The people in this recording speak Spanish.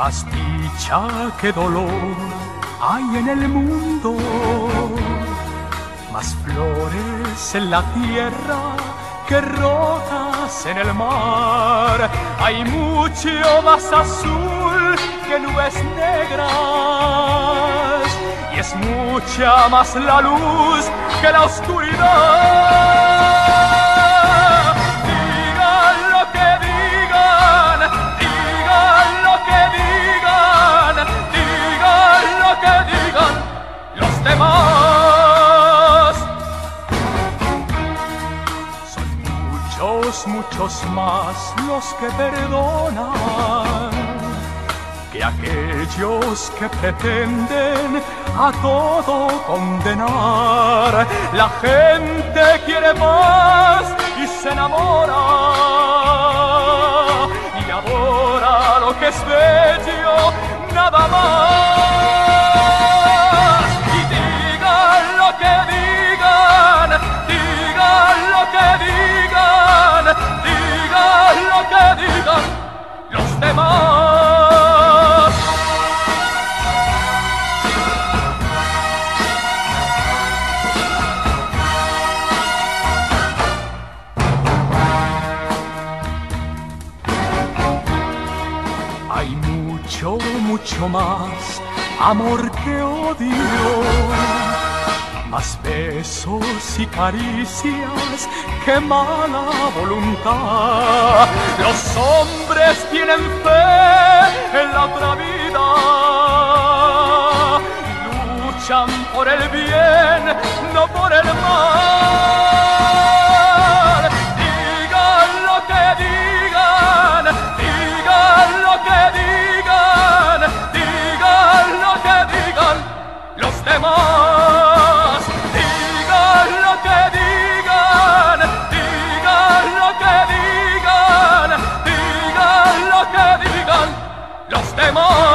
Más dicha que dolor hay en el mundo, más flores en la tierra que rocas en el mar. Hay mucho más azul que nubes negras y es mucha más la luz que la oscuridad. Demás son muchos más los que perdonan que aquellos que pretenden a todo condenar. La gente quiere paz y se enamora y adora lo que es bello, nada más. Los demás. Hay mucho más amor que odio, más besos y caricias que mala voluntad. Los hombres tienen fe en la otra vida y luchan por el bien, no por el mal. Digan lo que digan, digan lo que digan, digan lo que digan los demás. Digan lo que digan, digan lo que digan, digan lo que digan los demás.